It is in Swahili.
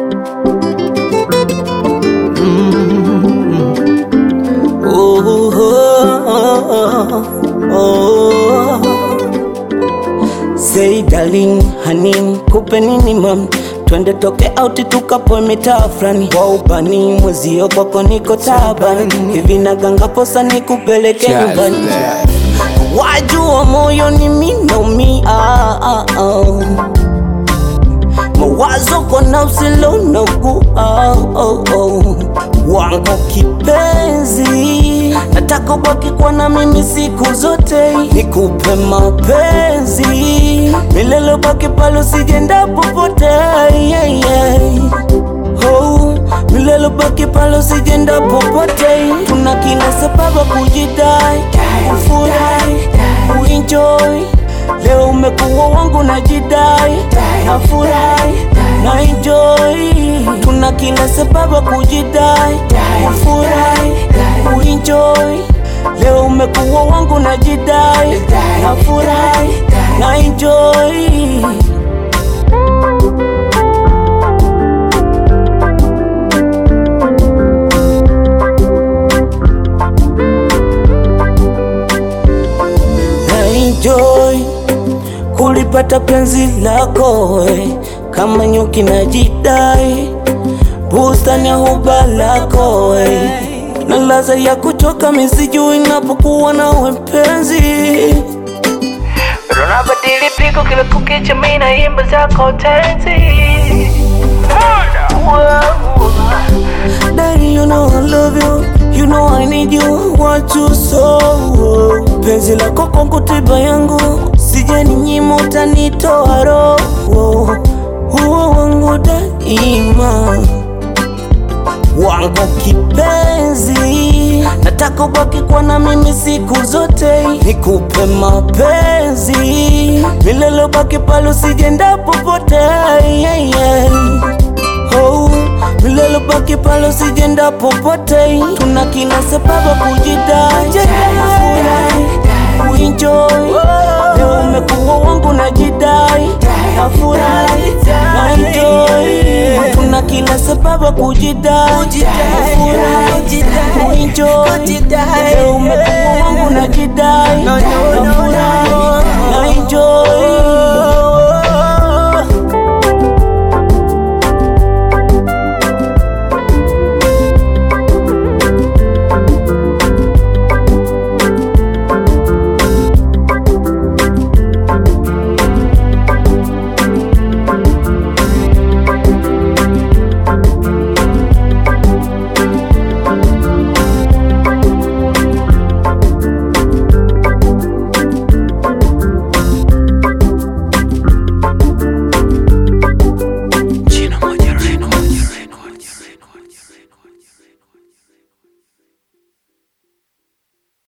Say darling, honey, kupe nini mam? Twende toke out tukapoe mitaa flani. Wa ubani mwezio kwako niko tabani. Hivi naganga posa nikupeleke nyumbani. Wajua moyo ni minaumia. Mawazo kona usilo nagu. Wangu kipenzi, nataka ubaki kwa na mimi siku zote. Nikupe mapenzi milele, baki pale usijenda popote. Milele baki pale usijenda popote. Tuna kila sababu kujidai, kufurahi, kuenjoy. Leo umekuwa wangu najidai, nafurahi, na enjoy. Tuna kila sababu kujidai, kufurahi, kuenjoy. Leo umekuwa wangu najidai, nafurahi, na enjoy. Enjoy kulipata penzi lako, kama nyuki najidai, bustani ya huba lako, na laza ya kuchoka misijui napokuwa nawe mpenzi. Unabadili pigo kila kukicha, mimi naimba zako tenzi. Daddy, you know I love you, you know I need you, want you so. Penzi lako kwangu tiba yangu, sije ni nyima utanitoa roho. Huo wangu daima, wangu kipenzi, nataka ubaki kwa na mimi siku zote. Nikupe mapenzi milele, baki pale usijenda popote. Milele baki pale usijenda popote. Tuna kila sababu kujidai, nafurahi, kuenjoy. Leo umekuwa wangu najidai, nafurahi, na enjoy. Tuna kila sababu kujidai, nafurahi, kuenjoy. Leo umekuwa wangu najidai, nafurahi, na enjoy.